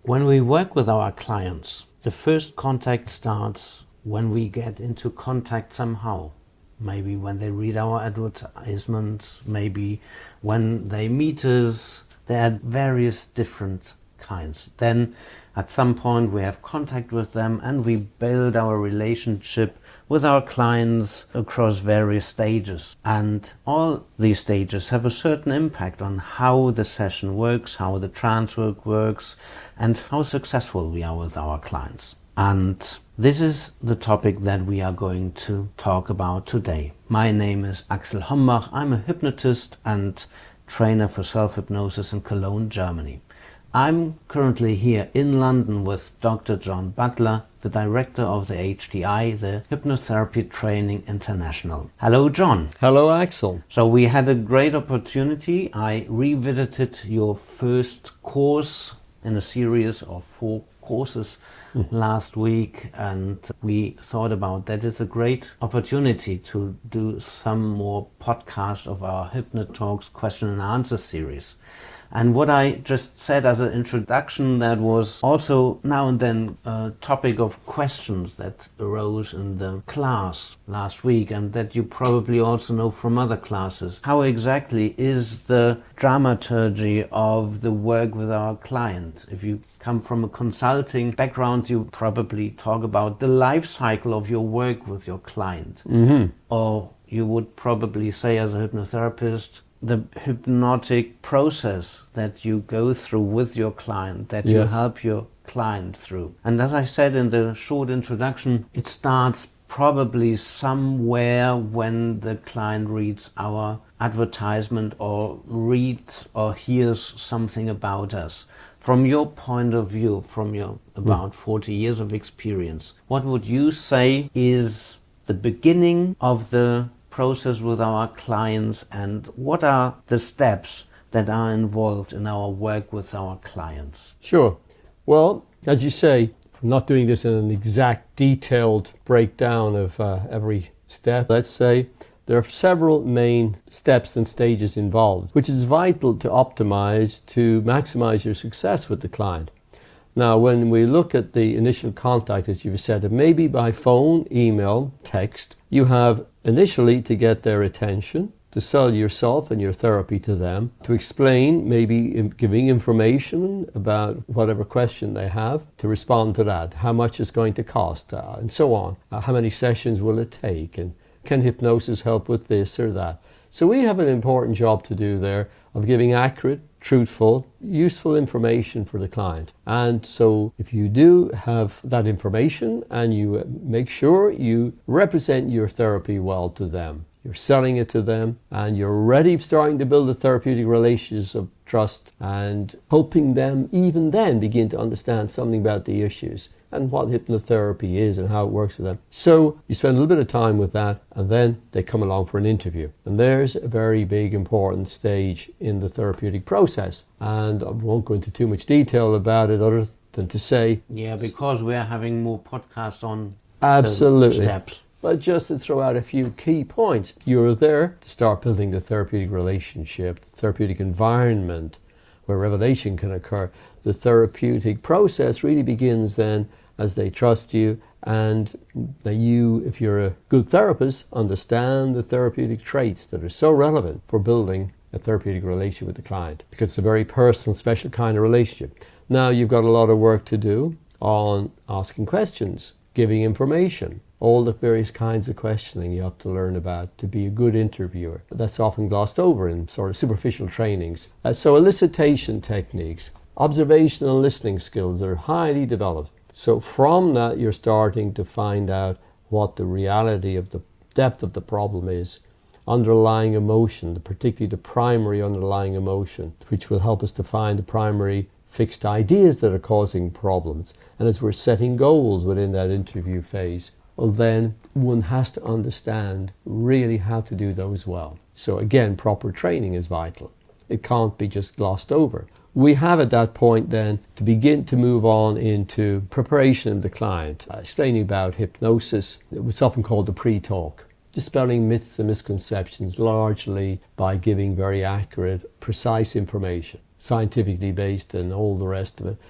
When we work with our clients, the first contact starts when we get into contact somehow. Maybe when they read our advertisements, maybe when they meet us. There are various different kinds. Then at some point we have contact with them and we build our relationship with our clients across various stages. And all these stages have a certain impact on how the session works, how the trance work works, and how successful we are with our clients. And this is the topic that we are going to talk about today. My name is Axel Hombach. I'm a hypnotist and trainer for self-hypnosis in Cologne, Germany. I'm currently here in London with Dr. John Butler, the director of the HTI, the Hypnotherapy Training International. Hello, John. Hello, Axel. So we had a great opportunity. I revisited your first course in a series of 4 courses last week, and we thought about that it's a great opportunity to do some more podcasts of our Hypnotalks question and answer series. And what I just said as an introduction, that was also now and then a topic of questions that arose in the class last week, and that you probably also know from other classes. How exactly is the dramaturgy of the work with our client? If you come from a consulting background, you probably talk about the life cycle of your work with your client. Or you would probably say, as a hypnotherapist, the hypnotic process that you go through with your client, that you help your client through. And as I said in the short introduction, it starts probably somewhere when the client reads our advertisement or reads or hears something about us. From your point of view, from your about 40 years of experience, what would you say is the beginning of the process with our clients, and what are the steps that are involved in our work with our clients? Sure. Well, as you say, I'm not doing this in an exact detailed breakdown of every step. Let's say there are several main steps and stages involved, which is vital to optimize, to maximize your success with the client. Now, when we look at the initial contact, as you've said, it may be by phone, email, text. You have initially to get their attention, to sell yourself and your therapy to them, to explain, maybe giving information about whatever question they have, to respond to that, how much it's going to cost, and so on. How many sessions will it take, and can hypnosis help with this or that? So we have an important job to do there of giving accurate, truthful, useful information for the client. And so if you do have that information and you make sure you represent your therapy well to them, you're selling it to them, and you're already starting to build a therapeutic relationship of trust and helping them even then begin to understand something about the issues and what hypnotherapy is and how it works with them. So you spend a little bit of time with that, and then they come along for an interview. And there's a very big important stage in the therapeutic process. And I won't go into too much detail about it other than to say... Yeah, because we're having more podcasts on absolutely the steps. But just to throw out a few key points, you're there to start building the therapeutic relationship, the therapeutic environment where revelation can occur. The therapeutic process really begins then as they trust you, and that you, if you're a good therapist, understand the therapeutic traits that are so relevant for building a therapeutic relationship with the client, because it's a very personal, special kind of relationship. Now you've got a lot of work to do on asking questions, giving information, all the various kinds of questioning you have to learn about to be a good interviewer. That's often glossed over in sort of superficial trainings. So elicitation techniques, observational listening skills are highly developed. So from that, you're starting to find out what the reality of the depth of the problem is, underlying emotion, particularly the primary underlying emotion, which will help us to find the primary fixed ideas that are causing problems. And as we're setting goals within that interview phase, well, then one has to understand really how to do those well. So again, proper training is vital. It can't be just glossed over. We have at that point then to begin to move on into preparation of the client, explaining about hypnosis. It's often called the pre-talk. Dispelling myths and misconceptions largely by giving very accurate, precise information, scientifically based and all the rest of it.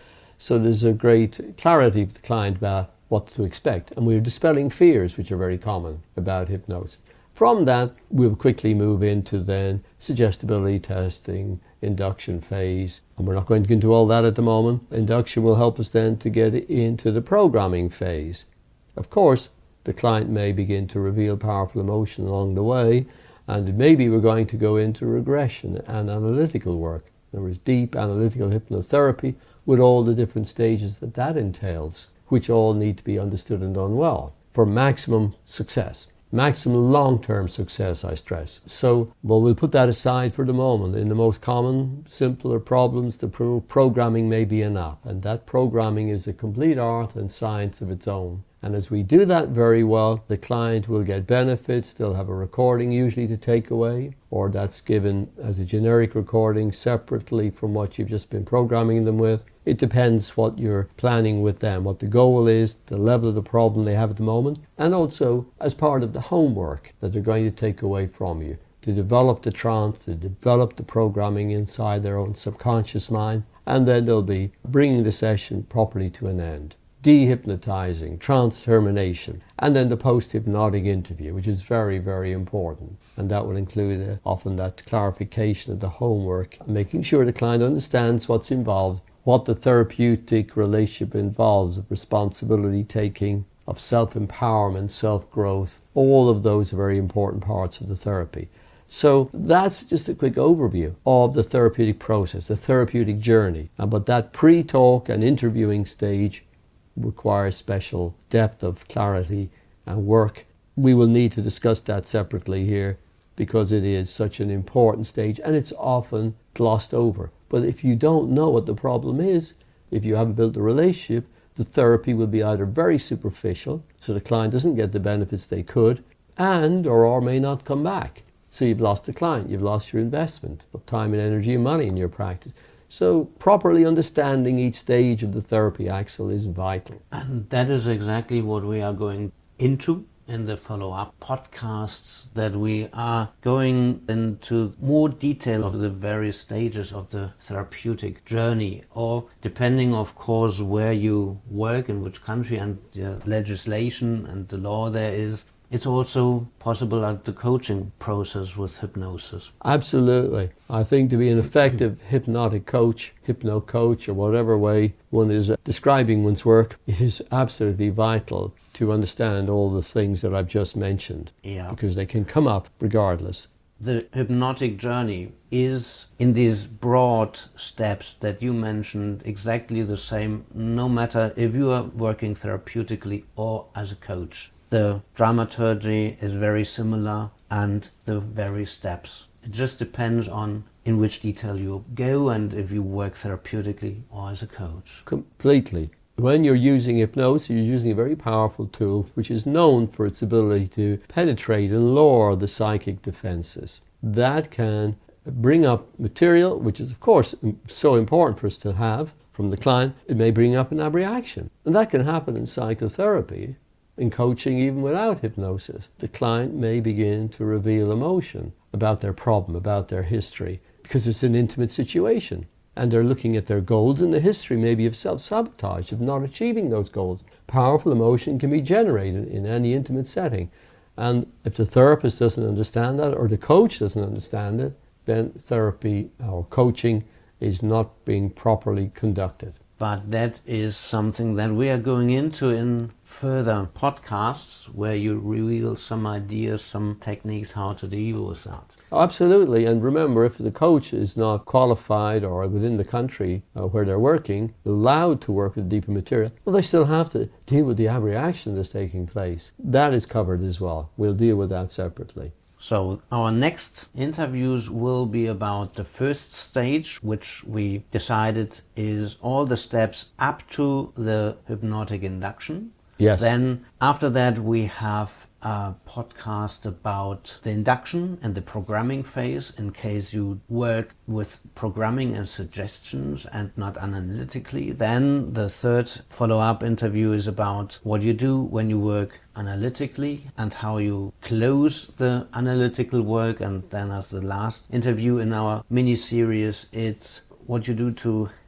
So there's a great clarity with the client about what to expect. And we're dispelling fears, which are very common about hypnosis. From that, we'll quickly move into then suggestibility testing, induction phase. And we're not going to get into all that at the moment. Induction will help us then to get into the programming phase. Of course, the client may begin to reveal powerful emotion along the way, and maybe we're going to go into regression and analytical work. In other words, deep analytical hypnotherapy with all the different stages that that entails, which all need to be understood and done well for maximum success. Maximum long-term success, I stress. So, well, we'll put that aside for the moment. In the most common, simpler problems, the programming may be enough. And that programming is a complete art and science of its own. And as we do that very well, the client will get benefits. They'll have a recording usually to take away, or that's given as a generic recording separately from what you've just been programming them with. It depends what you're planning with them, what the goal is, the level of the problem they have at the moment, and also as part of the homework that they're going to take away from you, to develop the trance, to develop the programming inside their own subconscious mind, and then they'll be bringing the session properly to an end. Dehypnotizing, trance termination, and then the post-hypnotic interview, which is very, very important. And that will include often that clarification of the homework, making sure the client understands what's involved, what the therapeutic relationship involves of responsibility taking, of self-empowerment, self-growth. All of those are very important parts of the therapy. So that's just a quick overview of the therapeutic process, the therapeutic journey. But that pre-talk and interviewing stage requires special depth of clarity and work. We will need to discuss that separately here because it is such an important stage and it's often glossed over. But if you don't know what the problem is, if you haven't built a relationship, the therapy will be either very superficial, so the client doesn't get the benefits they could, and or may not come back. So you've lost the client, you've lost your investment of time and energy and money in your practice. So properly understanding each stage of the therapy axle is vital. And that is exactly what we are going into in the follow-up podcasts, that we are going into more detail of the various stages of the therapeutic journey, or depending of course where you work, in which country, and the legislation and the law there is. It's also possible at the coaching process with hypnosis. Absolutely. I think to be an effective hypnotic coach, hypno-coach, or whatever way one is describing one's work, it is absolutely vital to understand all the things that I've just mentioned. Yeah. Because they can come up regardless. The hypnotic journey is, in these broad steps that you mentioned, exactly the same, no matter if you are working therapeutically or as a coach. The dramaturgy is very similar and the very steps. It just depends on in which detail you go and if you work therapeutically or as a coach. Completely. When you're using hypnosis, you're using a very powerful tool which is known for its ability to penetrate and lower the psychic defenses. That can bring up material, which is of course so important for us to have from the client. It may bring up an abreaction. And that can happen in psychotherapy. In coaching, even without hypnosis, the client may begin to reveal emotion about their problem, about their history, because it's an intimate situation. And they're looking at their goals and the history maybe of self-sabotage, of not achieving those goals. Powerful emotion can be generated in any intimate setting. And if the therapist doesn't understand that, or the coach doesn't understand it, then therapy or coaching is not being properly conducted. But that is something that we are going into in further podcasts, where you reveal some ideas, some techniques how to deal with that. Absolutely. And remember, if the coach is not qualified or within the country where they're working, allowed to work with deeper material, well, they still have to deal with the abreaction that's taking place. That is covered as well. We'll deal with that separately. So our next interviews will be about the first stage, which we decided is all the steps up to the hypnotic induction. Yes. Then after that we have a podcast about the induction and the programming phase, in case you work with programming and suggestions and not analytically. Then the third follow-up interview is about what you do when you work analytically and how you close the analytical work. And then as the last interview in our mini-series, it's what you do to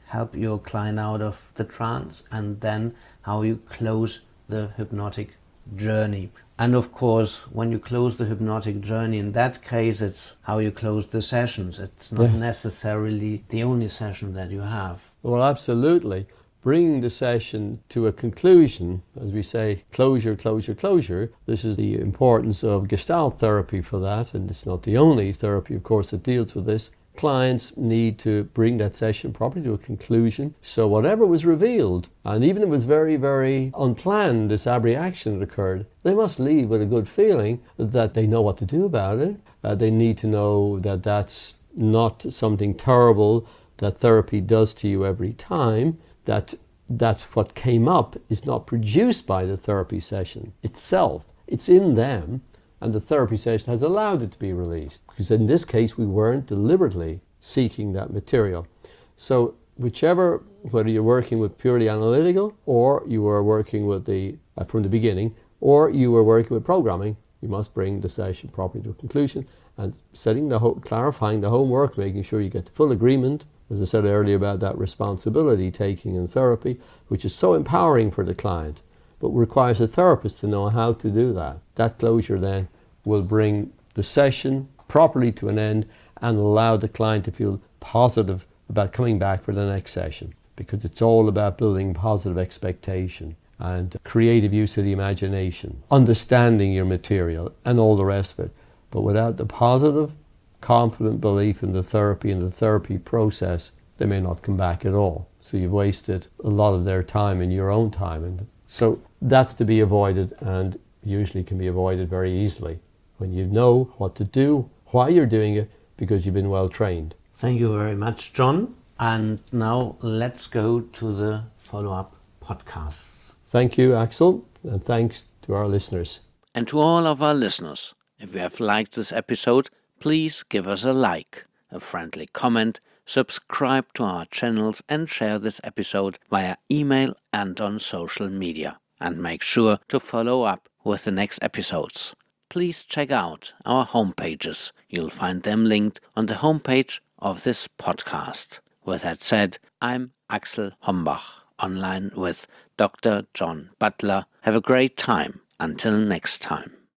help your client out of the trance, and then how you close the hypnotic journey. And of course, when you close the hypnotic journey, in that case, it's how you close the sessions. It's not necessarily the only session that you have. Well, absolutely. Bringing the session to a conclusion, as we say, closure, closure, closure. This is the importance of Gestalt therapy for that, and it's not the only therapy, of course, that deals with this. Clients need to bring that session properly to a conclusion. So whatever was revealed, and even if it was very, very unplanned, this abreaction that occurred, they must leave with a good feeling that they know what to do about it. They need to know that that's not something terrible that therapy does to you every time, that what came up is not produced by the therapy session itself. It's in them, and the therapy session has allowed it to be released. Because in this case, we weren't deliberately seeking that material. So whether you're working with purely analytical, or you were working with from the beginning, or you were working with programming, you must bring the session properly to a conclusion, and clarifying the homework, making sure you get the full agreement, as I said earlier, about that responsibility taking in therapy, which is so empowering for the client, but requires a therapist to know how to do that. That closure then will bring the session properly to an end and allow the client to feel positive about coming back for the next session, because it's all about building positive expectation and creative use of the imagination, understanding your material and all the rest of it. But without the positive, confident belief in the therapy and the therapy process, they may not come back at all. So you've wasted a lot of their time and your own time. And so that's to be avoided, and usually can be avoided very easily when you know what to do, why you're doing it, because you've been well trained. Thank you very much, John. And now let's go to the follow-up podcasts. Thank you, Axel, and thanks to our listeners. And to all of our listeners, if you have liked this episode, please give us a like, a friendly comment, subscribe to our channels, and share this episode via email and on social media. And make sure to follow up with the next episodes. Please check out our homepages. You'll find them linked on the homepage of this podcast. With that said, I'm Axel Hombach, online with Dr. John Butler. Have a great time. Until next time.